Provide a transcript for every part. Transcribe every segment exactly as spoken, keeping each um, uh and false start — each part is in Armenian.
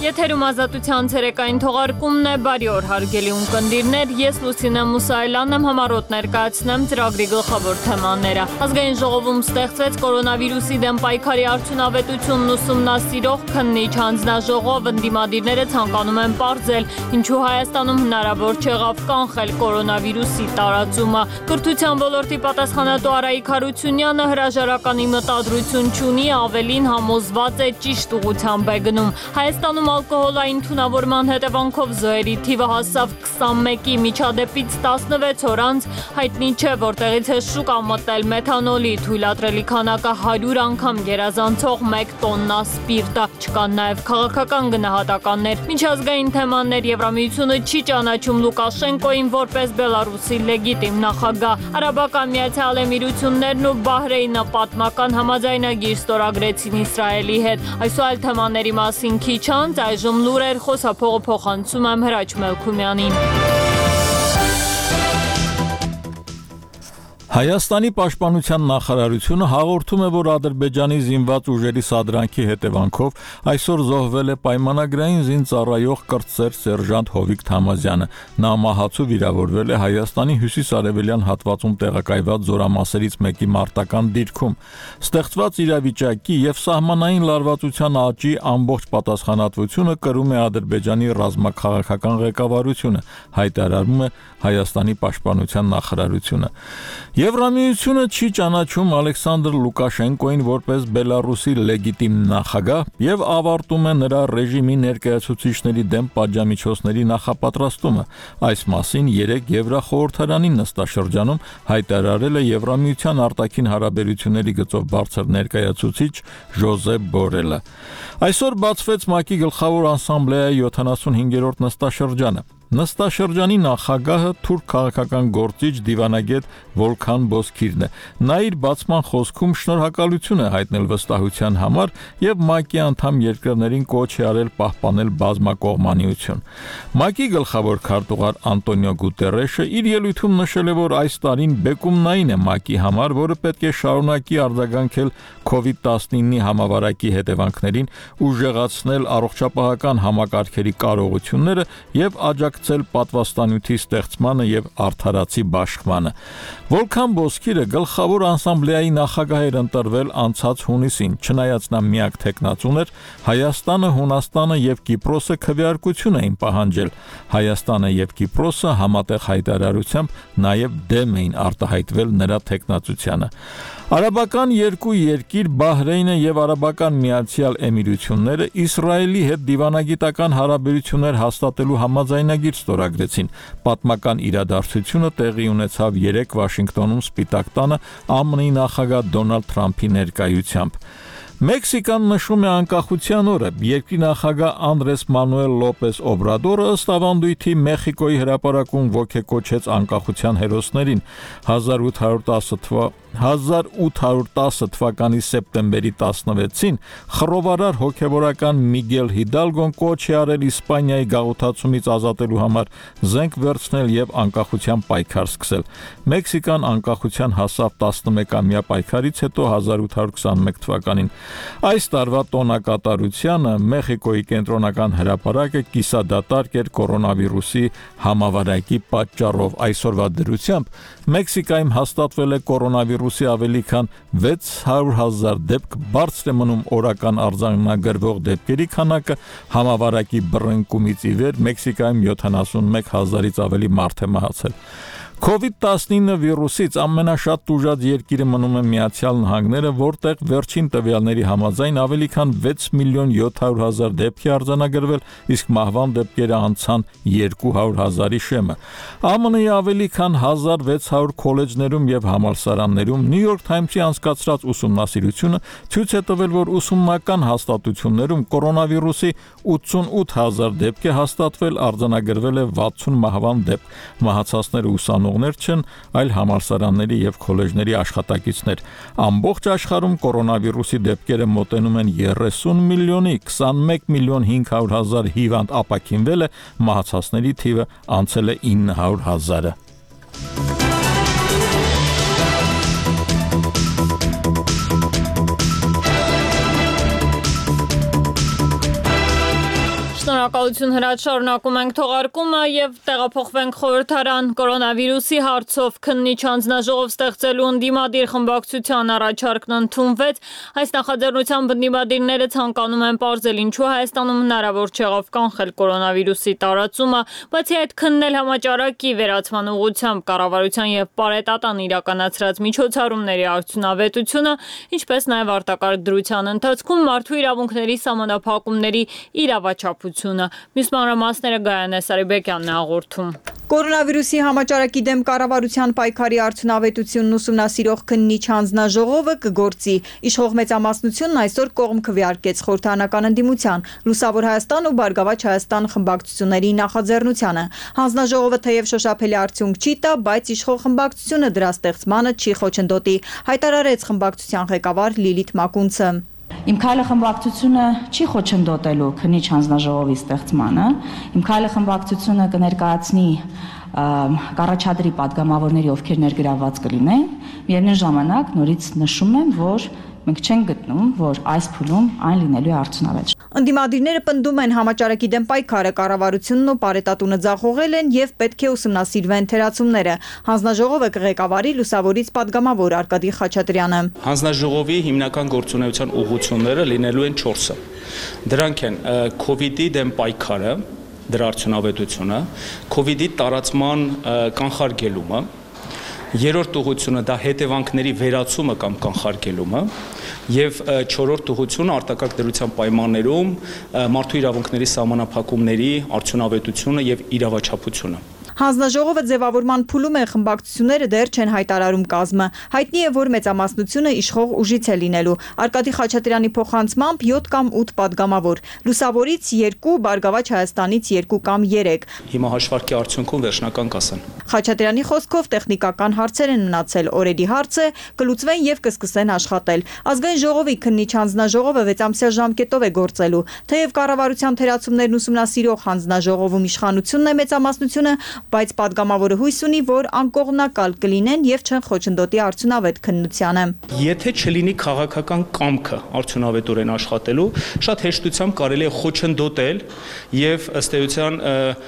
Եթերում ազատության ցերեկային թողարկումն է, բարի օր հարգելի ունկնդիրներ, ես Լուսինե Մուսայելյանն եմ, համառոտ ներկայացնեմ ծրագրի գլխավոր թեմաները։ Ազգային ժողովում ստեղծվեց կորոնավիրուսի դեմ պայքարի արդյունավետությունն ուսումնասիրող քննիչ հանձնաժողով, ընդդիմադիրները ցանկանում են պարզել, ինչու Հայաստանում հնարավոր չեղավ կանխել կորոնավիրուսի տարածումը։ Կրթության ոլորտի պատասխանատու Արայիկ Հարությունյանը հրաժարականի մտադրություն չունի, ավելին համոզված է ճիշտ ուղղությամբ է գնում։ Հայաստանում ալկոհոլային թունավորման հետևանքով զոհերի թիվը հասավ քսանմեկի, միջադեպից տասնվեց օր անց հայտնի չէ որտեղից է շուկա մտել մեթանոլի, թույլատրելի քանակը հարյուր անգամ գերազանցող մեկ տոննա սպիրտը, չկան նաև քաղաքական գնահատականներ։ Միջազգային թեմաներ, Եվրամիությունը չի ճանաչում Լուկաշենկոին որպես Բելարուսի լեգիտիմ նախագահ։ Արաբական Միացյալ Էմիրություններն ու Բահրեյնը պատմական համաձայնագիր ստորագրեցին Իսրայելի հետ։ Այս ու այլ թեմաների մասին քիչ անց այժմ լուրեր, խոսափողը փոխանցում եմ Հրաչ Մելքումյանին։ Հայաստանի պաշտպանության նախարարությունը հաղորդում է, որ Ադրբեջանի զինված ուժերի սադրանքի հետևանքով այսօր զոհվել է պայմանագրային զինծառայող կրտսեր սերժանտ Հովիկ Թամազյանը։ Նա մահացու վիրավորվել է Հայաստանի հյուսիս-արևելյան հատվածում տեղակայված զորամասերից մեկի մարտական դիրքում։ Ստեղծված իրավիճակի եւ սահմանային լարվածության աճի ամբողջ պատասխանատվությունը կրում է Ադրբեջանի ռազմաքաղաքական ղեկավարությունը, հայտարարում է Հայաստանի պաշտպանության նախարարությունը։ Եվրամիությունը չի ճանաչում Ալեքսանդր Լուկաշենկոին որպես Բելարուսի լեգիտիմ նախագահ եւ ավարտում է նրա ռեժիմի ներկայացուցիչների դեմ պատժամիջոցների նախապատրաստումը։ Այս մասին երեկ Եվրախորհրդարանի նստաշրջանում հայտարարել է Եվրամիության արտաքին հարաբերությունների գծով բարձր ներկայացուցիչ Ժոզեփ Բորելը։ Այսօր բացվեց ՄԱԿ-ի գլխավոր ասամբլեայի յոթանասունհինգերորդ նստաշրջանը։ Նստաշրջանի նախագահը թուրք քաղաքական գործիչ դիվանագետ Վոլքան Բոսքիրն է։ Նա իր բացման խոսքում շնորհակալություն է հայտնել վստահության համար եւ ՄԱԿ-ի անդամ երկրներին կոչ է արել պահպանել բազմակողմանիություն։ ՄԱԿ-ի գլխավոր քարտուղար Անտոնիո Գուտերեշը իր ելույթում նշել է, որ այս տարին բեկումնային է ՄԱԿ-ի համար, որը պետք է շարունակի արձագանքել քովիդ տասնինի համավարակի հետևանքներին, ուժեղացնել առողջապահական համակարգերի կարողությունները եւ աջակցել պատվաստանյութի ստեղծմանը եւ արդարացի բաշխմանը։ Վոլքան Բոսքիրը գլխավոր ասամբլեայի նախագահ էր ընտրվել անցած հունիսին, չնայած նա միակ թեկնածուն էր, Հայաստանը, Հունաստանը եւ Կիպրոսը քվեարկություն էին պահանջել։ Հայաստանը եւ Կիպրոսը համատեղ հայտարարությամբ նաեւ դեմ էին արտահայտվել նրա թեկնածությանը։ Արաբական երկու երկիր Բահրեյնը եւ Արաբական Միացյալ Էմիրությունները Իսրայելի հետ դիվանագիտական հարաբերություններ հաստատելու համաձայնագիր ստորագրեցին։ Պատմական իրադարձությունը տեղի ունեցավ երեկ Վաշինգտոնում Սպիտակ տանը ԱՄՆ-ի նախագահ Դոնալդ Թրամփի ներկայությամբ։ Մեքսիկան նշում է անկախության օրը։ Երկրի նախագահ Անդրես Մանուել Լոպես Օբրադորը ըստ ավանդույթի Մեխիկոյի հրապարակում ոգեկոչեց անկախության հերոսներին։ հազար ութ հարյուր տասը թվականի սեպտեմբերի տասնվեցին խռովարար հոգևորական Միգել Հիդալգոն կոչ է արել Իսպանիայի գաղութացումից ազատելու համար զենք վերցնել եւ անկախության պայքար սկսել։ Մեքսիկան անկախության հասավ տասնմեկամյա պայքարից հետո հազար ութ հարյուր քսանմեկ թվականին։ Այս տարվա տոնակատարությանը Մեխիկոյի կենտրոնական հրապարակը կիսադատարկ էր կորոնավիրուսի համավարակի պատճառով։ Այսօրվա դրությամբ Մեքսիկայում հաստատվել է կորոնավիրուսի ավելի քան վեց հարյուր հազար դեպք, բարձր է մնում օրական արձանագրվող դեպքերի քանակը, համավարակի բռնկումից ի վեր Մեքսիկայում յոթանասունմեկ հազարից ավելի մարդ է մահացել։ քովիդ տասնինը վիրուսից ամենաշատ տուժած երկիրը մնում է Միացյալ Նահանգները, որտեղ վերջին տվյալների համաձայն ավելի քան վեց միլիոն յոթ հարյուր հազար դեպք է արձանագրվել, իսկ մահվան դեպքերը անցան երկու հարյուր հազարի շեմը։ ԱՄՆ-ի ավելի քան հազար վեց հարյուր քոլեջներում եւ համալսարաններում New York Times-ի անցկացրած ուսումնասիրությունը ցույց է տվել, որ ուսումնական հաստատություններում կորոնավիրուսի ութսունութ հազար դեպք է հաստատվել, արձանագրվել է վաթսուն մահվան դեպք։ Մահացածները ուսանողներ չեն, այլ համալսարանների եւ քոլեջների աշխատակիցներ։ Ամբողջ աշխարհում կորոնավիրուսի դեպքերը մոտենում են երեսուն միլիոնի, քսանմեկ միլիոն հինգ հարյուր հազար հիվանդ ապաքինվել է, մահացածների թիվը անցել է ինը հարյուր հազարը։ Շնորհակալություն Հրաչ, շարունակում ենք թողարկումը եւ տեղափոխվենք խորհրդարան կորոնավիրուսի հարցով քննիչ հանձնաժողով ստեղծելու ընդդիմադիր խմբակցության առաջարկն ընդունվեց։ Այս նախաձեռնությամբ ընդդիմադիրները ցանկանում են պարզել ինչու Հայաստանում հնարավոր չեղավ կանխել կորոնավիրուսի տարածումը, բացի այդ քննել համաճարակի վերացման ուղղությամբ կառավարության եւ պարետատան իրականացրած միջոցառումների արդյունավետությունը, ինչպես նաեւ արտակարգ դրության ընթացքում մարդու իրավունքների սահմանափակումների իրավաչափությունը։ Մյուս մանրամասները Գայանե Սարիբեկյանն է հաղորդում։ Կորոնավիրուսի համաճարակի դեմ կառավարության պայքարի արդյունավետությունն ուսումնասիրող քննիչ հանձնաժողովը կգործի։ Իշխող մեծամասնությունն այսօր կողմ քվեարկեց խորհրդարանական ընդդիմության, Լուսավոր Հայաստան ու Բարգավաճ Հայաստան խմբակցությունների նախաձեռնությանը։ Հանձնաժողովը թեև շոշափելի արդյունք չի տա, բայց իշխող խմբակցությունը դրա ստեղծմանը չի խոչընդոտի, հայտարարեց խմբակցության ղեկավար Լիլիթ Մակունցը։ Իմ քայլը խմբակցությունը չի խոչընդոտելու քննիչ հանձնաժողովի ստեղծմանը, իմ քայլը խմբակցությունը կներկայացնի կառաջադրի падգամավորների, ովքեր ներգրավված կլինեն, միևնույն ժամանակ նորից նշում եմ, որ մենք չենք գտնում, որ այս փուլում այն լինելու է արդյունավետ։ Ընդդիմադիրները պնդում են համաճարակի դեմ պայքարը կառավարությունն ու պարետատունը ձախողել են եւ պետք է ուսումնասիրվեն թերացումները։ Հանձնաժողովը կղեկավարի Լուսավորից падգամավոր Արկադի Խաչատրյանը։ Հանձնաժողովի հիմնական գործունեության ուղղությունները լինելու են չորսը։ Դրանք են COVID-ի դեմ պայքարը, դրա արդյունավետությունը, COVID-ի տարածման կանխարգելումը, երրորդ ուղղությունը դա հետևանքների վերացումը կամ կանխարգելումը եւ չորրորդ ուղղությունը արտակարգ դրության պայմաններում մարդու իրավունքների սահմանափակումների արդյունավետությունը եւ իրավաչափությունը։ Հանձնաժողովը ձևավորման փուլում է, խմբակցությունները դեռ չեն հայտարարում կազմը։ Հայտնի է, որ մեծամասնությունը իշխող ուժից է լինելու։ Արկադի Խաչատրյանի փոխանցմամբ յոթ կամ ութ падգամավոր, Լուսավորից երկու, Բարգավաճ Հայաստանից երկու կամ երեք։ Հիմա հաշվարկի արդյունքում վերջնական կասեն։ Խաչատրյանի խոսքով տեխնիկական հարցեր են մնացել, օրերի հարց է, կլուծվեն եւ կսկսեն աշխատել։ Ազգային ժողովի քննիչ հանձնաժողովը վեցամսյա ժամկետով է գործելու։ Թեև կառավարության թերացումներն ուսումնասիրող հանձնաժողովում իշխանությունն է մեծամասնությունը, բայց падգամավորը հույս ունի, որ անկողմնակալ կլինեն եւ չեն խոչընդոտի արդյունավետ քննությանը։ Եթե չլինի քաղաքական կամքը արդյունավետորեն աշխատելու, շատ հեշտությամբ կարելի է խոչընդոտել եւ ըստ էության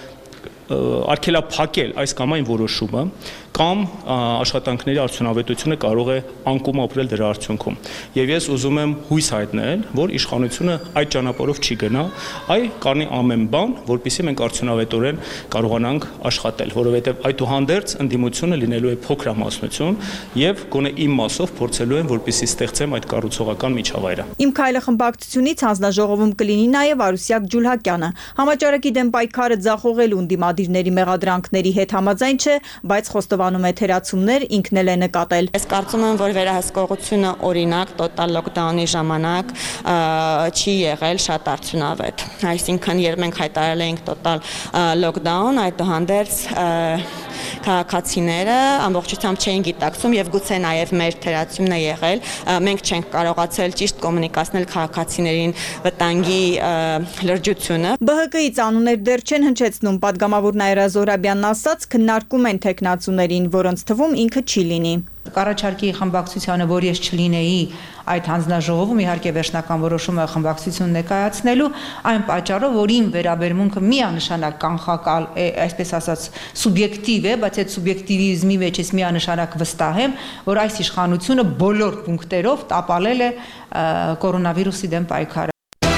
արգելափակել այս կամ այն որոշումը կամ աշխատանքների արդյունավետությունը կարող է անկում ապրել դրա արդյունքում։ Եվ ես ուզում եմ հույս հայտնել, որ իշխանությունը այդ ճանապարհով չի գնա, այ կանի ամեն բան, որպեսզի մենք արդյունավետորեն կարողանանք աշխատել, որովհետև այդուհանդերձ ընդդիմությունը լինելու է փոքրամասնություն եւ գոնե իմ մասով փորձելու եմ, որպեսզի ստեղծեմ այդ կառուցողական միջավայրը։ Իմ քայլը խմբակցությունից հանձնաժողովում կլինի նաեւ Արուսյակ Ջուլհակյանը։ Համաճարակի դեմ պայքարը ձախողելու ընդդիմադիրների մեղադրանքների հետ համաձայն չէ, բայց խոստովանում է թերացումներ ինքն էլ է նկատել։ Ես կարծում եմ, որ վերահսկողությունը օրինակ տոտալ լոկդաունի ժամանակ չի եղել շատ արդյունավետ։ Այսինքն, երբ մենք հայտարարել էինք տոտալ լոկդաուն, այդուհանդերձ քաղաքացիները ամբողջությամբ չէին գիտակցում եւ գուցե նաեւ մեր թերացումն է եղել, մենք չենք կարողացել ճիշտ կոմունիկացնել քաղաքացիներին վտանգի լրջությունը։ Բ Հ Կ-ից անուններ դեռ չեն հնչեցնում, падգամավոր Նաիրա Զոհրաբյանն ասաց, քննարկում են թեկնածուներին, որոնց թվում ինքը չի լինի։ Կառաջարկի խմբակցությանը, որ ես չլինեի այդ հանձնաժողովում, իհարկե վերջնական որոշումը խմբակցությունն ներկայացնելու, այն պատճառով, որ իմ վերաբերմունքը միանշանակ կանխակալ է, այսպես ասած, սուբյեկտիվ է, բայց այդ սուբյեկտիվիզմի մեջ ես միանշանակ վստահ եմ, որ այս իշխանությունը բոլոր պունկտերով տապալել է կորոնավիրուսի դեմ պայքարը։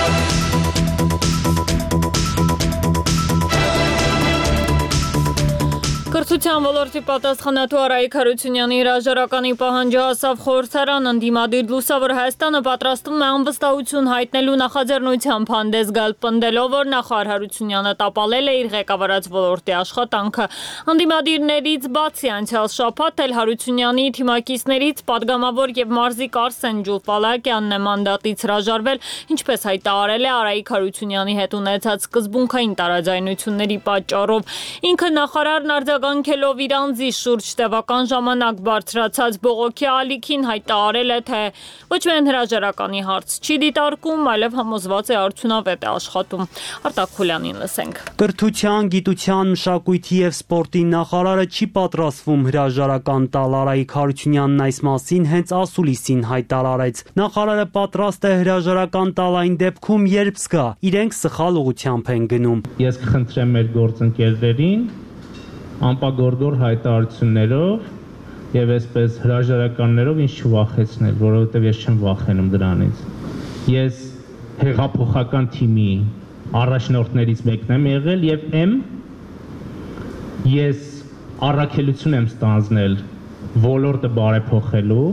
Կրթության ոլորտի պատասխանատու Արայիկ Հարությունյանի հրաժարականի պահանջը հասավ խորհրդարան, ընդդիմադիր Լուսավոր Հայաստանը պատրաստվում է անվստահություն հայտնելու նախաձեռնությամբ հանդես գալ, պնդելով, որ նախարար Հարությունյանը տապալել է իր ղեկավարած ոլորտի աշխատանքը։ Ընդդիմադիրներից բացի անցյալ շաբաթ էլ Հարությունյանի թիմակիցներից падգամավոր եւ մարզիկ Արսեն Ջուլպալակյանն է մանդատից հրաժարվել, ինչպես հայտարարել է Արայիկ Հարությունյանի հետ ունեցած սկզբունքային տարաձայնությունների պատճառով։ Ինքը նախարարն արձագանքել Հրապարակելով իր անձի շուրջ տևական ժամանակ բարձրացած բողոքի ալիքին հայտարարել է, թե ոչ միայն հրաժարականի հարց չի դիտարկում, այլև համոզված է արդյունավետ է աշխատում։ Արտակ Խուլյանին լսենք։ Կրթության, գիտության, մշակույթի և սպորտի նախարարը չի պատրաստվում հրաժարական տալ։ Արայիկ Հարությունյանն այս մասին հենց ասուլիսին հայտարարեց։ Նախարարը պատրաստ է հրաժարական տալ այն դեպքում, երբ զգա իրենք սխալ ուղղությամբ են գնում։ Ես կխնդրեմ մեր գործընկերներին անպագորգոր հայտարարություններով եւ այսպես հրաժարականներով ինձ չվախեցնել, որովհետեւ ես չեմ վախենում դրանից։ Ես հեղափոխական թիմի առաջնորդներից մեկն եմ եղել եւ եմ ես առաքելություն եմ ստանձնել ոլորտը բարեփոխելու։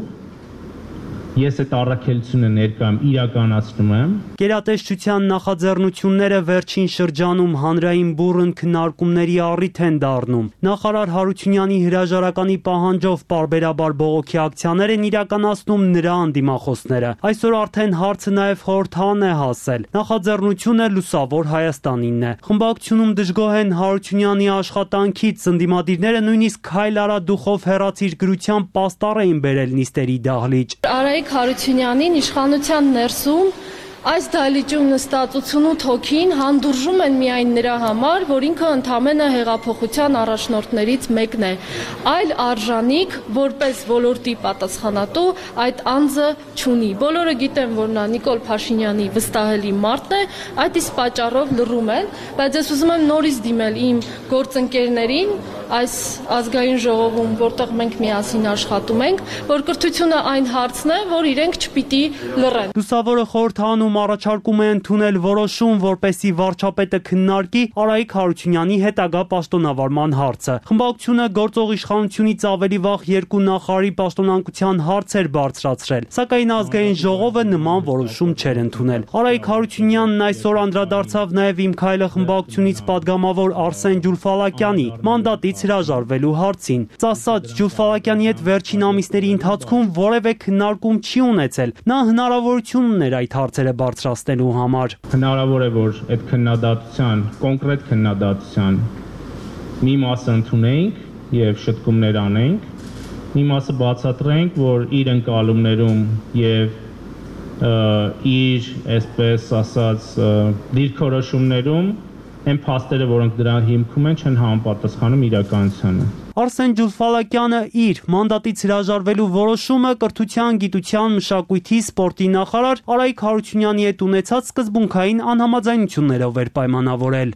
Ես այդ առաքելությունը ներկայում իրականացնում եմ։ Գերատեսչության նախաձեռնությունները վերջին շրջանում հանրային բուռն քննարկումների առիթ են դառնում։ Նախարար Հարությունյանի հրաժարականի պահանջով պարբերաբար բողոքի ակցիաներ են իրականացնում նրա անդիմախոսները։ Այսօր արդեն հարցը նաև խորհրդան է հասել։ Նախաձեռնությունը Լուսավոր Հայաստանինն է։ Խմբակցությունում դժգոհ են Հարությունյանի աշխատանքից, ընդդիմադիրները նույնիսկ քայլ արա դուխով հեռացիր գրությամբ պաստառ էին բերել նիստերի դահլիճ։ Արայիկ Հարությունյանին իշխանության ներսում այս դահլիճում նստած ութանութ հոգին հանդուրժում են միայն նրա համար, որ ինքը ընդամենը հեղափոխության առաջնորդներից մեկն է։ Այլ արժանիք, որպես ոլորտի պատասխանատու, այդ անձը չունի։ Բոլորը գիտեն, որ նա Նիկոլ Փաշինյանի վստահելի մարդն է, այդ իսկ պատճառով լռում են, բայց ես ուզում եմ նորից դիմել իմ գործընկերներին այս ազգային ժողովում, որտեղ մենք միասին աշխատում ենք, որ կրթությունը այն հարցն է, որ իրենք չպիտի լռեն։ Լուսավորը խորհրդանում առաջարկում է ընդունել որոշում, որպեսզի վարչապետը քննարկի Արայիկ Հարությունյանի հետագա պաշտոնավարման հարցը։ Խմբակցությունը գործող իշխանությունից ավելի վաղ երկու նախարարի պաշտոնանկության հարց էր բարձրացրել, սակայն ազգային ժողովը նման որոշում չէր ընդունել։ Արայիկ Հարությունյանն այսօր անդրադարձավ նաև Իմ քայլը խմբակցությունից падգամավոր Արսեն Ջուլֆալակյանի մանդատից հրաժարվելու հարցին։ Ծասած Ջուլֆալակյանի հետ վերջին ամիսների ընթացքում որևէ քննարկում չի ունեցել։ Նա հնարավորություն ուներ այդ հարցերը բարձրացնելու համար։ Հնարավոր է, որ այդ քննադատության, կոնկրետ քննադատության մի մասը ընդունենք եւ շտկումներ անենք, մի մասը բացատրենք, որ իր ընկալումներում եւ իր, այսպես ասած, դիրքորոշումներում այն փաստերը, որոնք դրան հիմքում են, չեն համապատասխանում իրականությանը։ Արսեն Ջուլֆալակյանը իր մանդատից հրաժարվելու որոշումը կրթության, գիտության, մշակույթի, սպորտի նախարար Արայիկ Հարությունյանի հետ ունեցած սկզբունքային անհամաձայնություններով էր պայմանավորել։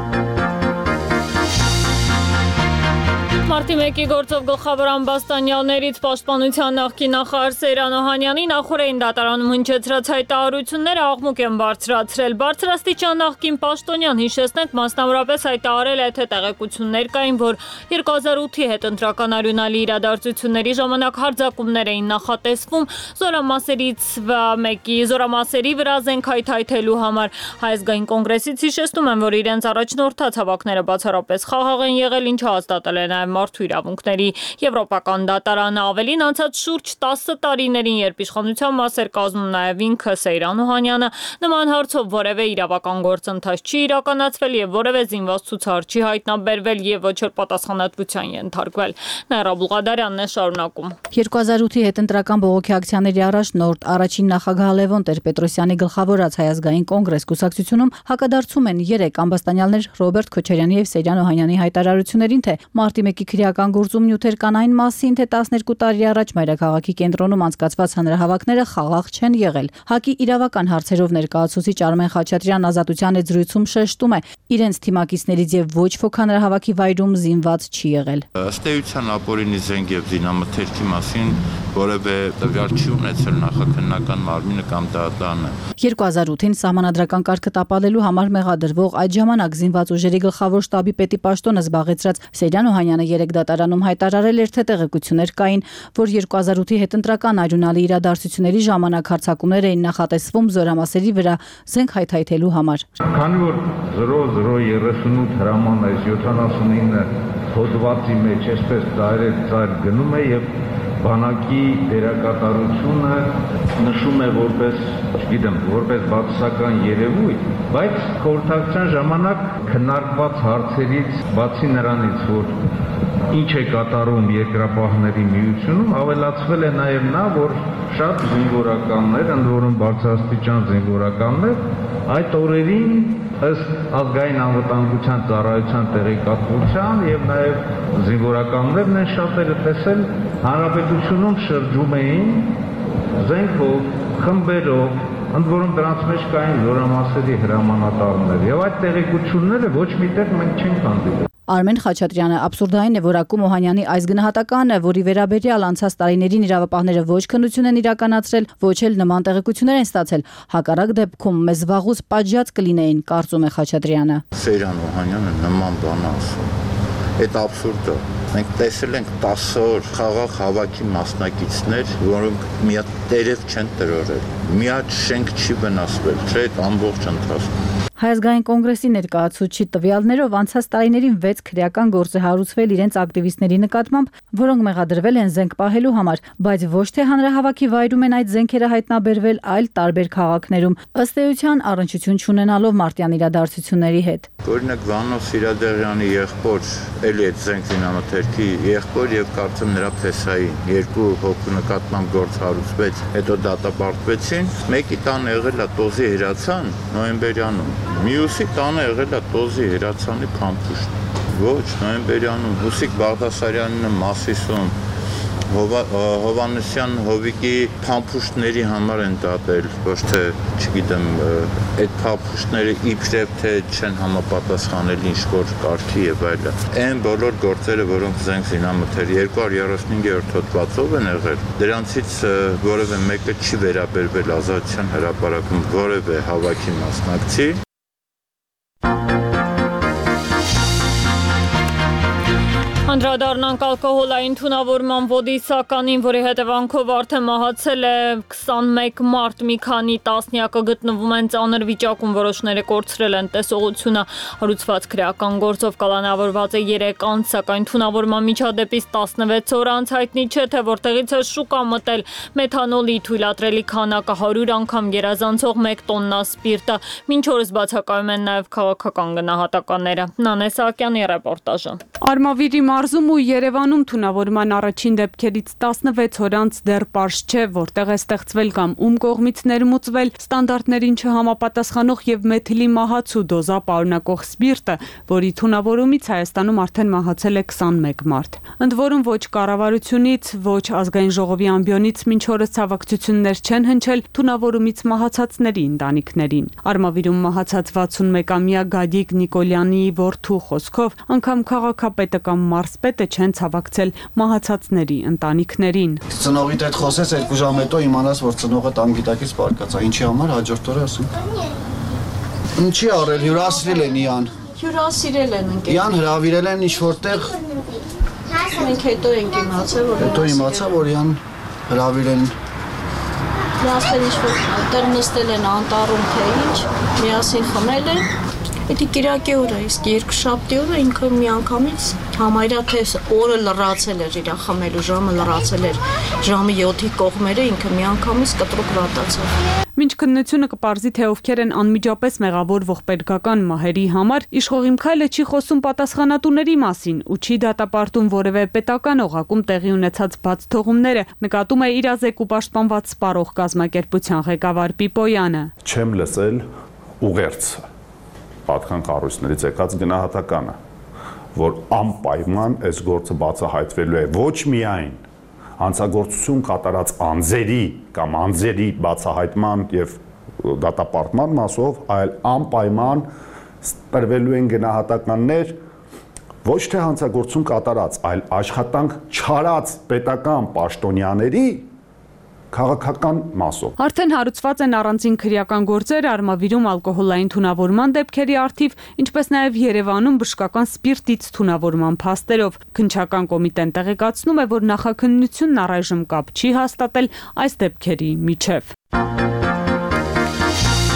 Մարտի մեկի գործով գլխավոր ամբաստանյալներից պաշտպանության նախկին նախարար Սեյրան Օհանյանի նախորդային դատարանում հնչեցրած հայտարարությունները աղմուկ են բարձրացրել։ Բարձրաստիճան նախկին պաշտոնյան, հիշեցնենք, մասնավորապես հայտարարել է, թե տեղեկություններ կային, որ երկու հազար ութի հետընտրական արյունալի իրադարձությունների ժամանակ հարձակումներ էին նախատեսվում զորամասերից մեկի զորամասերի վրա զենք հայթայթելու համար։ Հայ ազգային կոնգրեսից հիշեցնում են, որ իրենց առաջնորդած հավաքները բացառապես խաղաղ են եղել, ինչը հաստատել է նաև մարդու իրավունքների եվրոպական դատարանը։ Ավելին, անցած շուրջ տասը տարիներին, երբ իշխանության մաս էր կազմում նաև ինքը Սեյրան Օհանյանը, նման հարցով որևէ իրավական գործընթաց չի իրականացվել եւ որևէ զինված ցուցահար չի հայտնաբերվել եւ ոչ էլ պատասխանատվության ենթարկվել։ Նաիրա Բուղադարյանն է շարունակում։ երկու հազար ութի հետընտրական բողոքի ակցիաների առաջնորդ առաջին նախագահ Լևոն Տեր-Պետրոսյանի գլխավորած Հայ ազգային կոնգրես կուսակցությունում հակադարձում են երեք ամբաստանյալներ Ռոբերտ Քոչարյանի եւ Սեյրան Օհանյանի հայտարարություններին, թե մարտի մեկի քրեական գործում նյութեր կան այն մասին, թե տասներկու տարի առաջ մայրաքաղաքի կենտրոնում անցկացված հանրահավաքները խաղաղ չեն եղել։ ՀԱԿ-ի իրավական հարցերով ներկայացուցիչ Արմեն Խաչատրյան Ազատության զրույցում շեշտում է, իրենց թիմակիցներից եւ ոչ ոք հանրահավաքի վայրում զինված չի եղել։ Ըստ էության ապօրինի զենք եւ զինամթերքի մասին որևէ տվյալ չի ունեցել նախաքննական մարմինը կամ դատարանը։ երկու հազար ութին սահմանադրական կարգը տապալելու համար մեղադրվող այդ ժամանակ զինված ուժերի գլխավոր շտաբի պետի պաշտոնը զբաղեցրած Սեյրան Օհանյանը երեք դատարանում հայտարարել էր, թե տեղեկություններ կային, որ երկու հազար ութի հետընտրական արյունալի իրադարձությունների ժամանակ հարձակումներ էին նախատեսվում զորամասերի վրա զենք հայթայթելու համար։ Քանի որ զրո զրո երեսունութ հրաման այս յոթանասունինը հոդվածի մեջ այսպես ծայր ծայր գնում է եւ բանակի դերակատարությունը նշում է որպես, չգիտեմ, որպես բացասական երևույթ, բայց խորհրդակցության ժամանակ քննարկված հարցերից բացի նրանից, որ ինչ է կատարում երկրապահների միությունում, ավելացվել է նաև նա, որ շատ զինվորականներ, ընդ որում բարձրաստիճան զինվորականներ, այդ օրերին ըստ ազգային անվտանգության ծառայության տեղեկատվության եւ նաեւ զինվորականներն են շատերը տեսել հանրապետությունում շրջում էին զենքով, խմբերով, ընդ որում դրանց մեջ կային զորամասերի հրամանատարներ եւ այդ տեղեկությունները ոչ միտեղ մենք չենք հանդիպել։ Արմեն Խաչատրյանը աբսուրդային է որակում Օհանյանի այս գնահատականը, որի վերաբերյալ անցած տարիներին իրավապահները ոչ քննություն են իրականացրել, ոչ էլ նման տեղեկություններ են ստացել։ Հակառակ դեպքում մեզ վաղուց պատժած կլինեին, կարծում է Խաչատրյանը։ Սերան Օհանյանը նման բան ասում։ Այդ աբսուրդը մենք տեսել ենք տասը օր խաղաղ հավաքի մասնակիցներ, որոնք մի հատ տերև չեն տրորել, մի հատ շենք չի վնասվել, չէ՞ այդ ամբողջ ընթացքում։ Հայազգային կոնգրեսի ներկայացուցիչ տվյալներով անցած տարիներին վեց քրեական գործ է հարուցվել իրենց ակտիվիստների նկատմամբ, որոնք մեղադրվել են զենք պահելու համար, բայց ոչ թե հանրահավաքի վայրում են այդ զենքերը հայտնաբերվել, այլ տարբեր քաղաքներում, ըստ էության առնչություն չունենալով մարտյան իրադարձությունների հետ։ Օրինակ Վանո Սիրադեղյանի եղբոր, էլի այդ զենք զինամթերքի եղբոր եւ կարծեմ նրա փեսային երկու հոգու նկատմամբ գործ հարուցվեց, հետո դատապարտվեցին, մեկի տան եղել է տոզի հրացան նոյեմբերյանում, մյուսի տանը եղել է տոզի հրացանի փամփուշտ։ Ոչ, նոյեմբերյանում Հուսիկ Բաղդասարյանինը Մասիսում Հովանեսյան Հովիկի փամփուշտների համար են դատել, ոչ թե, չգիտեմ, այդ փամփուշտները իբրև թե չեն համապատասխանել ինչ-որ կարգի եւ այլն։ Այն բոլոր գործերը, որոնք զենք զինամթեր երկու հարյուր երեսունհինգերորդ հոդվածով են եղել, դրանցից որևէ մեկը չի վերաբերվել Ազատության հրապարակում որևէ հավաքի մասնակցի։ Անդրադառնանք ալկոհոլային թունավորման ոդիսականին, որի հետևանքով արդեն մահացել է քսանմեկ մարդ, մի քանի տասնյակը գտնվում են ծանր վիճակում, որոշները կորցրել են տեսողությունը, հարուցված քրեական գործով կալանավորված է երեք անձ, սակայն թունավորման միջադեպից տասնվեց օր անց հայտնի չէ, թե որտեղից է շուկա մտել մեթանոլի թույլատրելի քանակը հարյուր անգամ գերազանցող մեկ տոննա սպիրտը, մինչ օրս բացակայում են նաև քաղաքական գնահատականները։ Նանե Սահակյանի ռեպորտաժը։ Արմավիրի մարզում ու Երևանում թունավորման առաջին դեպքերից տասնվեց օր անց դեռ պարզ չէ, որտեղ է ստեղծվել կամ ում կողմից ներմուծվել ստանդարտներին չհամապատասխանող եւ մեթիլի մահացու դոզա պարունակող սպիրտը, որի թունավորումից Հայաստանում արդեն մահացել է քսանմեկ մարդ։ Ընդ որում ոչ կառավարությունից, ոչ ազգային ժողովի ամբիոնից մինչ օրս ցավակցություններ չեն հնչել թունավորումից մահացածների ընտանիքներին։ Արմավիրում մահացած վաթսունմեկամյա Գադիկ Նիկոլյանի որդու խոսքով անգամ քաղաքապետը կամ մարզպետը չեն ցավակցել մահացածների ընտանիքներին։ Ծնողիդ հետ խոսես երկու ժամ հետո իմանաս, որ ծնողը տան գիտակից պարկած է, ինչի համար հաջորդ օրը ասում։ Ինչի արել, հյուրասիրել են իրան։ Հյուրասիրել են ընկերներ։ Իրան հրավիրել են ինչ որտեղ։ Մենք հետո ենք իմացել, որ հետո իմացա, որ իրան հրավիրել են։ Լասեր ինչ-որ այդտեղ նստել են անտառում թե ինչ, միասին խմել են։ Դա կիրակի օր է, իսկ երկուշաբթի օրը ինքը միանգամից համարյա թե օրը լրացել էր իր խմելու ժամը լրացել էր ժամը յոթի կողմերը ինքը միանգամից կտրուկ վատացավ։ Մինչ քննությունը կպարզի թե ովքեր են անմիջապես մեղավորվող պետական մահերի համար, իշխող Իմքայլը չի խոսում պատասխանատուների մասին ու չի դատապարտում որևէ պետական օղակում տեղի ունեցած բաց թողումները, նկատում է իրազեկ ու պաշտպանված սպառող կազմակերպության ղեկավար Պիպոյանը։ Չեմ լսել ուղերձը պատկան կառույցներից եկած գնահատականը, որ անպայման այս գործը բացահայտվելու է ոչ միայն հանցագործություն կատարած անձերի կամ անձերի բացահայտման եւ դատապարտման մասով, այլ անպայման տրվելու են գնահատականներ ոչ թե հանցագործություն կատարած, այլ աշխատանք չարած պետական պաշտոնյաների քաղաքական մասով։ Արդեն հարուցված են առանձին քրեական գործեր Արմավիրում ալկոհոլային թունավորման դեպքերի առթիվ, ինչպես նաև Երևանում բժշկական սպիրտից թունավորման փաստերով։ Քննչական կոմիտեն տեղեկացնում է, որ նախաքննությունն առայժմ կապ չի հաստատել այս դեպքերի միջև։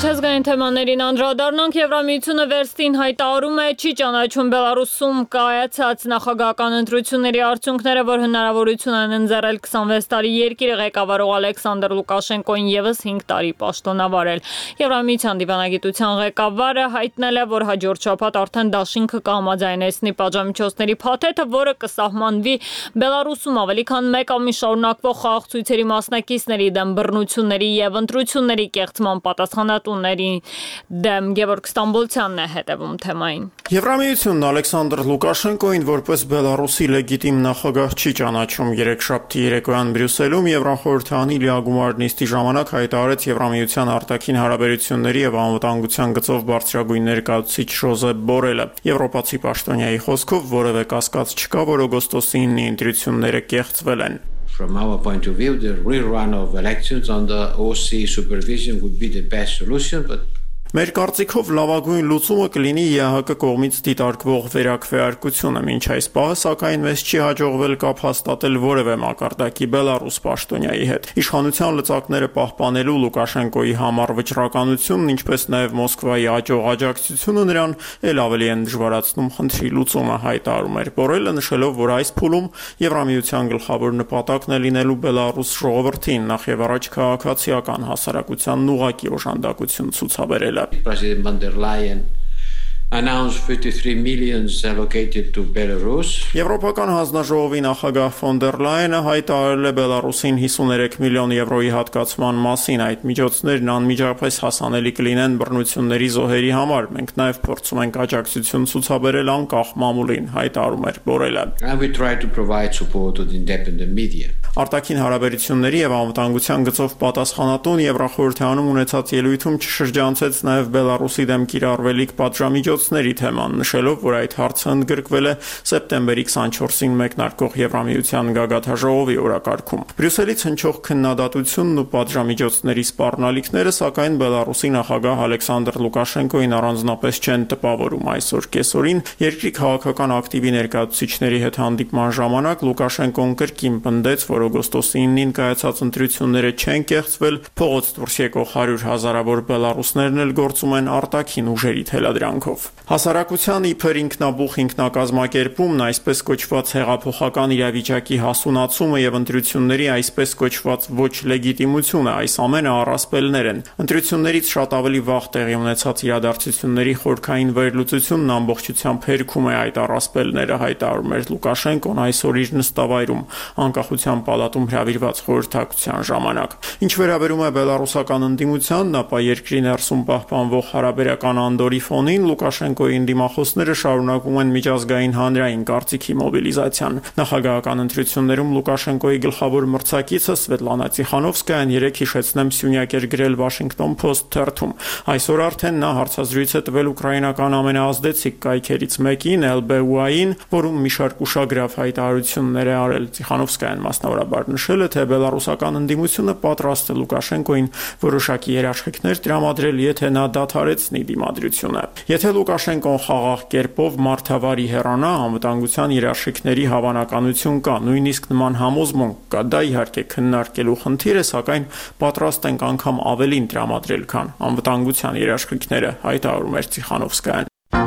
Միջազգային թեմաներին անդրադառնանք Եվրամիությունը վերստին հայտարարում է չի ճանաչում Բելարուսում կայացած նախագահական ընտրությունների արդյունքները, որ հնարավորություն են ընձեռել քսանվեց տարի երկիրը ղեկավարող Ալեքսանդր Լուկաշենկոին եւս հինգ տարի պաշտոնավարել։ Եվրամիության դիվանագիտության ղեկավարը հայտնել է, որ հաջորդ շաբաթ արդեն դաշինքը կհամաձայնեցնի պատժամիջոցների փաթեթը, որը կսահմանվի Բելարուսում ավելի քան մեկ ամիս շարունակվող խաղաղցույցերի մասնակիցների դեմ բռնությունների եւ ընտրությունների կեղծման պատասխանատուների դեմ։ Գևորգ Ստամբոլցյանն է հետևում թեմային։ Եվրամիությունն Ալեքսանդր Լուկաշենկոին որպես Բելարուսի լեգիտիմ նախագահ չի ճանաչում։ Երեքշաբթի երեկոյան Բրյուսելում Եվրախորհրդանի լիագումար նիստի ժամանակ հայտարարեց Եվրամիության արտաքին հարաբերությունների եւ անվտանգության գծով բարձրագույն ներկայացուցիչ Ժոզեփ Բորելը։ Եվրոպացի պաշտոնյայի խոսքով որևէ կասկած չկա, որ օգոստոսի ինը ընտրությունները կեղծվել են։ From our point of view, the rerun of elections under O S C E supervision would be the best solution, but Մեր կարծիքով լավագույն լուծումը կլինի Ե Հ Կ կողմից դիտարկվող վերաքվեարկությունը։ Մինչ այս պահը, սակայն, մեզ չի հաջողվել կապ հաստատել որևէ մակարդակի Բելարուս պաշտոնյայի հետ։ Իշխանության լծակները պահպանելու Լուկաշենկոյի համառ վճռականությունն, ինչպես նաև Մոսկվայի աճող աջակցությունը նրան էլ ավելի են դժվարացնում խնդրի լուծումը, հայտարարում էր Բորելը, նշելով, որ այս փուլում Եվրամիության գլխավոր նպատակն է լինելու Բելարուս ժողովրդին նախ եւ առաջ քաղաքացիական հասարակությանն ուղղակի օժանդակություն ցուցաբերելը։ President von der Leyen announced fifty-three million allocated to Belarus. Եվրոպական հանձնաժողովի նախագահ Ֆոն դեր Լայենը հայտարարել է Բելարուսին հիսուներեք միլիոն եվրոյի հատկացման մասին։ Այդ միջոցներն անմիջապես հասանելի կլինեն բռնությունների զոհերի համար։ Մենք նաև փորձում ենք աջակցություն ցուցաբերել անկախ մամուլին, հայտարարում էր Բորելը։ And we try to provide support to the independent media. Արտաքին հարաբերությունների եւ անվտանգության գծով պատասխանատուն Եվրախորհրդանում ունեցած ելույթում չշրջանցեց նաև Բելարուսի դեմ կիրառվելիք պատժամիջոցների թեման, նշելով, որ այդ հարցը ընդգրկվել է սեպտեմբերի քսանչորսին մեկնարկող Եվրամիության գագաթաժողովի օրակարգում։ Բրյուսելից հնչող քննադատությունն ու պատժամիջոցների սպառնալիքները, սակայն Բելարուսի նախագահ Ալեքսանդր Լուկաշենկոին առանձնապես չեն տպավորում։ Այսօր կեսօրին երկրի քաղաքական ակտիվի ներկայացուցիչների հետ հանդիպման ժամանակ Լուկաշենկոն կրկին պնդեց, որ օգոստոսի ինին կայացած ընտրությունները չեն կեղծվել, փողոց դուրս եկող հարյուր հազարավոր բելարուսներն էլ գործում են արտաքին ուժերի թելադրանքով։ Հասարակության իբր ինքնաբուխ ինքնակազմակերպումն, այսպես կոչված հեղափոխական իրավիճակի հասունացումը եւ ընտրությունների այսպես կոչված ոչ լեգիտիմությունը, այս ամենը առասպելներ են։ Ընտրություններից շատ ավելի վաղ տեղի ունեցած իրադարձությունների խորքային վերլուծությունն ամբողջությամբ հերքում է այդ առասպելները, հայտարարում էր Լուկաշենկոն այսօր իր նստավայրում անկախության պալատում հրավիրված խորհրդակցության ժամանակ։ Ինչ վերաբերում է բելարուսական ընդդիմությանն, ապա երկրի ներսում պահպանվող հարաբերական անդորի ֆոնին Լուկաշենկոյի ընդդիմախոսները շարունակում են միջազգային հանրային կարծիքի մոբիլիզացիան։ Նախագահական ընտրություններում Լուկաշենկոյի գլխավոր մրցակիցը Սվետլանա Տիխանովսկայան երեկ հիշեցնեմ սյունյակ էր գրել Washington Post թերթում։ Այսօր արդեն նա հարցազրույց է տվել ուկրաինական ամենաազդեցիկ կայքերից մեկին Էլ Բե Ու Այ-ին, որում մի շարք ուշագրավ հայտարարություններ է արել։ Տիխանովսկայան մասնավորաբար նշել է, թե բելարուսական ընդդիմությունը պատրաստ է Լուկաշենկոյին որոշակի երաշխիքներ տրամադրել, եթե նա դադարեցնի դիմադրությունը։ Եթե Լուկաշենկոն խաղաղ կերպով մարդավարի հեռանա, անվտանգության երաշխիքների հավանականություն կա, նույնիսկ նման համոզմունք կա, դա իհարկե քննարկելու խնդիր է, սակայն պատրաստ ենք անգամ ավելին տրամադրել, քան անվտանգության երաշխիքները, հայտարարում էր Տիխանովսկայան։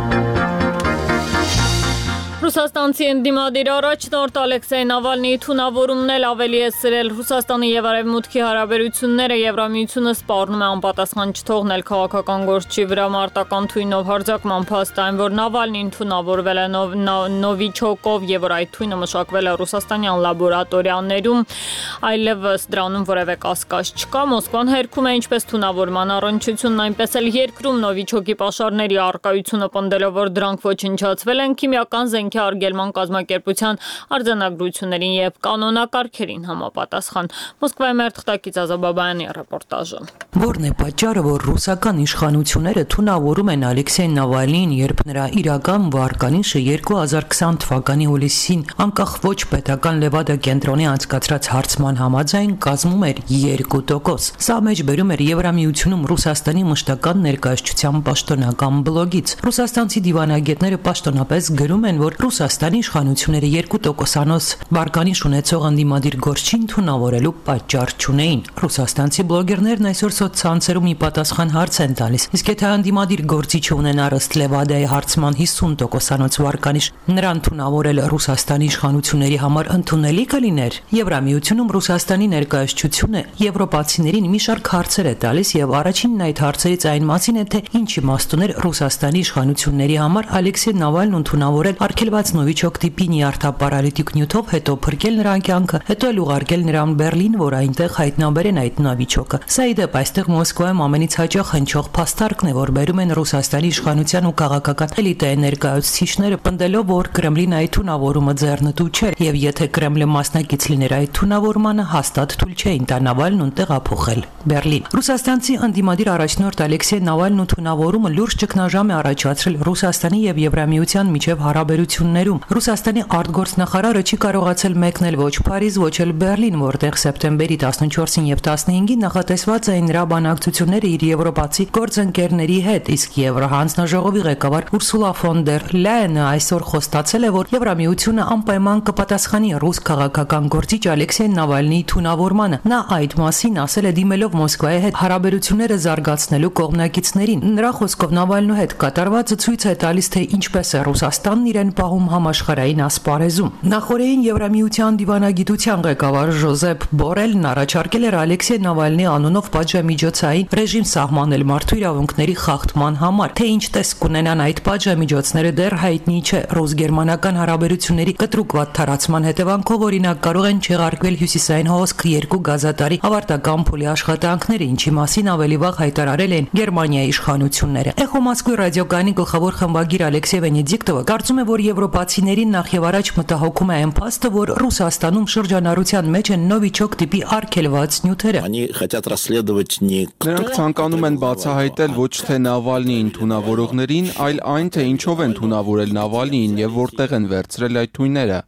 Ռուսաստանցի ընդդիմադիր առաջնորդ Ալեքսեյ Նավալնիի թունավորումն էլ ավելի է սրել Ռուսաստանի եւ Արևմուտքի հարաբերությունները։ Եվրամիությունը սպառնում է անպատասխան չթողնել քաղաքական գործչի վրա մարտական թույնով հարձակման փաստ, այն որ Նավալնին թունավորվել է Նովիչոկով եւ որ այդ թույնը մշակվել է ռուսաստանյան լաբորատորիաներում, այլևս դրանում որևէ կասկած չկա։ Մոսկվան հերքում է ինչպես թունավորման առնչությունն, այնպես էլ երկրում Նովիչոկի պաշարների առկայությունը պնդելով, որ դրանք ոչնչացվել են քիմիական զենք արգելման կազմակերպության արձանագրություններին եւ կանոնակարգերին համապատասխան։ Մոսկվայի մեր թղթակից Ազաբաբայանի ռեպորտաժը։ Որն է պատճառը, որ ռուսական իշխանությունները թունավորում են Ալեքսեյ Նավալնիին, երբ նրա իրական վարկանիշը երկու հազար քսան թվականի հուլիսին անկախ ոչ պետական Լևադա կենտրոնի անցկացրած հարցման համաձայն կազմում էր երկու տոկոս։ Սա մեջբերում էր Եվրամիությունում Ռուսաստանի մշտական ներկայացության պաշտոնական բլոգից։ Ռուսաստանցի դիվանագետները պաշտոնապես գրում են, որ Ռուսաստանի իշխանությունները երկու տոկոսանոց վարկանիշ ունեցող ընդդիմադիր գործչին թունավորելու պատճառ չունեին։ Ռուսաստանցի բլոգերներն այսօր սոցցանցերում ի պատասխան հարց են տալիս, իսկ եթե ընդդիմադիր գործիչը ունենար ըստ Լևադայի հարցման հիսուն տոկոսանոց վարկանիշ, նրան թունավորել Ռուսաստանի իշխանությունների համար ընդունելի կլիներ։ Եվրամիությունում Ռուսաստանի ներկայացությունը եվրոպացիներին մի շարք հարցեր է տալիս եւ առաջինն այդ հարցերից այն մասին է, թե ինչ իմաստ ուներ Ռուսաստանի իշխանությունների համար Ալեքսեյ Նավալնին թունավորել արգելված նովիչոկ տիպի նյարդապարալիտիկ նյութով, հետո փրկել նրա կյանքը, հետո էլ ուղարկել նրան Բերլին, որ այնտեղ հայտնաբերեն այդ նովիչոկը։ Սա ի դեպ այստեղ Մոսկվայում ամենից հաճախ հնչող փաստարկն է, որ բերում են Ռուսաստանի իշխանության ու քաղաքական էլիտայի ներկայացուցիչները, պնդելով, որ Կրեմլին այդ թունավորումը ձեռնտու չէր, եւ եթե Կրեմլը մասնակից լիներ այդ թունավորմանը, հաստատ թույլ չէին տա Նավալնուն տեղափոխել Բերլին։ Ռուսաստանցի ընդդիմադիր առաջնորդ Ալեքսեյ Նավալնու թունավորումը լուրջ ճգնաժամ է առաջացրել Ռուսաստանի եւ Եվրամիության միջև հարաբերություններում։ Ռուսաստանի արտգործնախարարը չի կարողացել մեկնել ոչ Փարիզ, ոչ էլ Բերլին, որտեղ սեպտեմբերի տասնչորսին եւ տասնհինգին նախատեսված էին նրա բանակցությունները իր եվրոպացի գործընկերների հետ, իսկ Եվրահանձնաժողովի ղեկավար Ուրսուլա ֆոն դեր Լայենը այսօր խոստացել է, որ Եվրամիությունը անպայման կպատասխանի ռուս քաղաքական գործիչ Ալեքսեյ Նավալնիի թունավորմանը։ Նա այդ մասին ասել է դիմելով Մոսկվայի հետ հարաբերությունները զարգացնելու կողմնակիցներին։ Նրա խոսքով Նավալնու հետ կատարվածը ցույց է տալիս, թե ինչպես է Ռուսաստանն իրեն պահում համաշխարհային ասպարեզում։ Նախորդին Եվրամիության դիվանագիտության ղեկավար Ժոզեփ Բորելն առաջարկել էր Ալեքսեյ Նավալնիի անունով պատժամիջոցային ռեժիմ սահմանել մարդու իրավունքների խախտման համար։ Թե ինչ տեսք կունենան այդ պատժամիջոցները դեռ հայտնի չէ։ Ռուս-գերմանական հարաբերությունների կտրուկ վատթարացման հետևանքով օրինակ կարող են չեղարկվել հյուսիսային հոսք երկու գազատարի ավարտական փուլի աշխատանքները, ինչի մասին ավելի վաղ հայտարարել են Գերմանիայի իշխանությունները։ Էխո Մոսկվի ռադիոկայանի գլխավոր խմբագիր Ալեքսեյ Վենեդիկտովը կարծում է, որ եվրոպացիներին նախ եւ առաջ մտահոգում է այն փաստը, որ Ռուսաստանում շրջանառության մեջ են նովիչոկ տիպի արգելված նյութերը։ Նրանք ցանկանում են բացահայտել ոչ թե Նավալնիին թունավորողներին, այլ այն, թե ինչով են թունավորել Նավալնիին եւ որտեղ են վերցրել այդ թույները։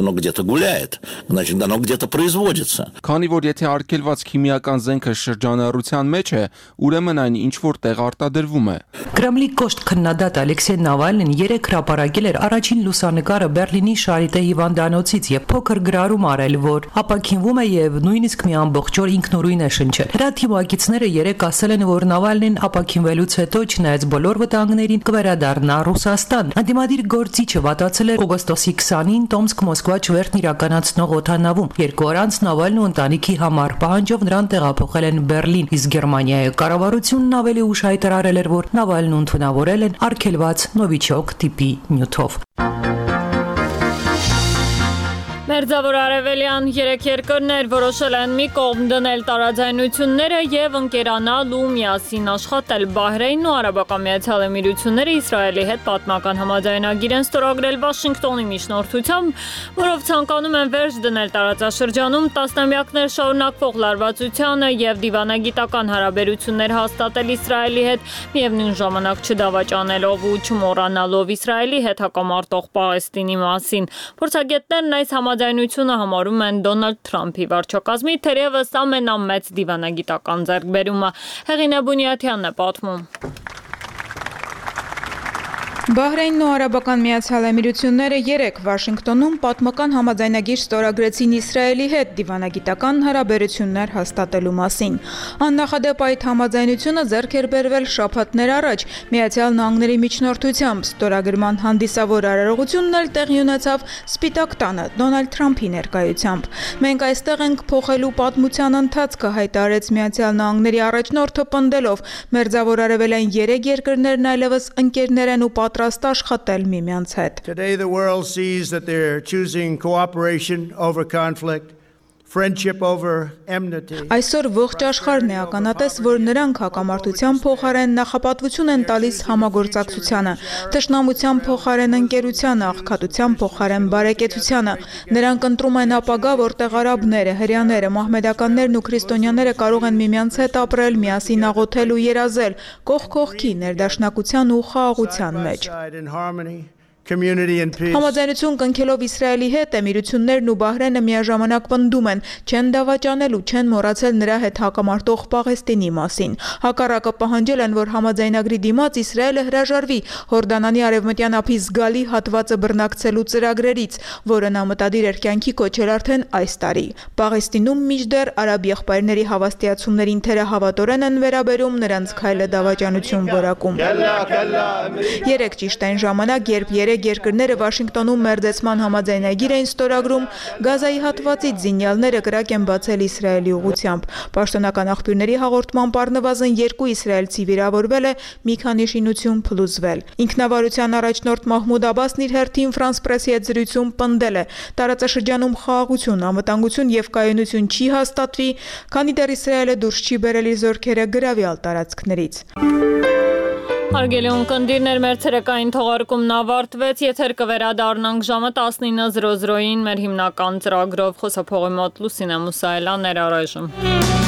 Քանի որ եթե արգելված քիմիական զենքը շրջանառության մեջ է, ուրեմն այն ինչ որ տեղ արտադրվում է։ Կրեմլի կոշտ քննադատ Ալեքսեյ Նավալնին երեք հրապարակել էր առաջին լուսանկարը Բերլինի Շարիտե հիվանդանոցից եւ փոքր գրառում արել, որ ապաքինվում է եւ նույնիսկ մի ամբողջ օր ինքնուրույն է շնչել։ Նրա թիմակիցները երեք ասել են, որ Նավալնին ապաքինվելուց հետո չնայած բոլոր վտանգներին կվերադառնա Ռուսաստան։ Անդիմադիր գործիչը վատացել էր օգոստոսի քսանին Տոմսկ-Մոսկվա չվերթն իրականացնող օդանավում։ Երկու օր անց Նավալնու ընտանիքի համար պահանջով նրան տեղափոխել են Բերլին, իսկ Գերմանիայի կառավարությունն ավելի ուշ հայտարարել էր, որ Նավալնուն թունավորել են արգելված նովիչոկ տիպի նյութով։ Մերձավոր Արևելյան երեք երկրներ որոշել են մի կողմ դնել տարաձայնությունները եւ ընկերանալ ու միասին աշխատել։ Բահրեյնն ու Արաբական Միացյալ Էմիրությունները Իսրայելի հետ պատմական համաձայնագիր են ստորագրել Վաշինգտոնի միջնորդությամբ, որով ցանկանում են վերջ դնել տարածաշրջանում տասնամյակներ շարունակվող լարվածությանը եւ դիվանագիտական հարաբերություններ հաստատել Իսրայելի հետ, միևնույն ժամանակ չդավաճանելով ու չմոռանալով Իսրայելի հետ հակամարտող Պաղեստինի մասին։ Փորձագետներն այս համաձայնությունը համարում են Դոնալդ Թրամփի վարչակազմի թերևս ամենամեծ դիվանագիտական ձեռքբերումը։ Հեղինե Բունյաթյանն է պատմում։ Բահրեյնն ու Արաբական Միացյալ Էմիրությունները երեք Վաշինգտոնում պատմական համաձայնագիր ստորագրեցին Իսրայելի հետ դիվանագիտական հարաբերություններ հաստատելու մասին։ Աննախադեպ այդ համաձայնությունը ձեռք էր բերվել շաբաթներ առաջ Միացյալ Նահանգների միջնորդությամբ։ Ստորագրման հանդիսավոր արարողությունն էլ տեղի ունեցավ Սպիտակ տանը Դոնալդ Թրամփի ներկայությամբ։ Մենք այստեղ ենք փոխելու պատմության ընթացքը, հայտարարեց Միացյալ Նահանգների առաջնորդը պնդելով. Մերձավոր արևելյան երեք երկրներն այլևս ընկերներ են ու պատրաստ աշխատել միմյանց հետ։ Today the world sees that they're choosing cooperation over conflict, friendship over enmity. Այսօր ողջ աշխարհն է ականատես, որ նրանք հակամարտության փոխարեն նախապատվություն են տալիս համագործակցությանը, թշնամության փոխարեն ընկերությանը, աղքատության փոխարեն բարեկեցությանը։ Նրանք ընտրում են ապագա, որտեղ արաբները, հրեաները, մահմեդականներն ու քրիստոնյաները կարող են միմյանց հետ ապրել, միասին աղոթել ու երազել, կողք կողքի ներդաշնակության ու խաղաղության մեջ։ community and peace. Համաձայնություն կնքելով Իսրայելի հետ Էմիրություններն ու Բահրենը միաժամանակ պնդում են, չեն դավաճանել ու չեն մոռացել նրա հետ հակամարտող Պաղեստինի մասին։ Հակառակը պահանջել են, որ համաձայնագրի դիմաց Իսրայելը հրաժարվի Հորդանանի արևմտյան ափի զգալի հատվածը բռնակցելու ծրագրերից, որը նա մտադիր էր կյանքի կոչել արդեն այս տարի։ Պաղեստինում մինչդեռ արաբ եղբայրների հավաստիացումներին թերահավատորեն են վերաբերում, նրանց քայլը դավաճանություն որակում։ Երեք ճիշտ այն ժամանակ, երբ երեք երկրները Վաշինգտոնում մերձեցման համաձայնագիր էին ստորագրում, Գազայի հատվածից զինյալները կրակ են բացել Իսրայելի ուղղությամբ։ Պաշտոնական աղբյուրների հաղորդմամբ առնվազն երկու իսրայելցի վիրավորվել է, մի քանի շինություն փլուզվել։ Ինքնավարության առաջնորդ Մահմուդ Աբասն իր հերթին Ֆրանս Պրեսի հետ զրույցում պնդել է. տարածաշրջանում խաղաղություն, անվտանգություն եւ կայունություն չի հաստատվի, քանի դեռ Իսրայելը դուրս չի բերել իր զորքերը գրավյալ տարածքներից։ Հարգելի ունկնդիրներ, մեր ցերեկային թողարկումն ավարտվեց, եթեր կվերադառնանք ժամը տասնինը զրո զրոյին մեր հիմնական ծրագրով, խոսափողի մոտ Լուսինե Մուսայելյան, ներառայժմ։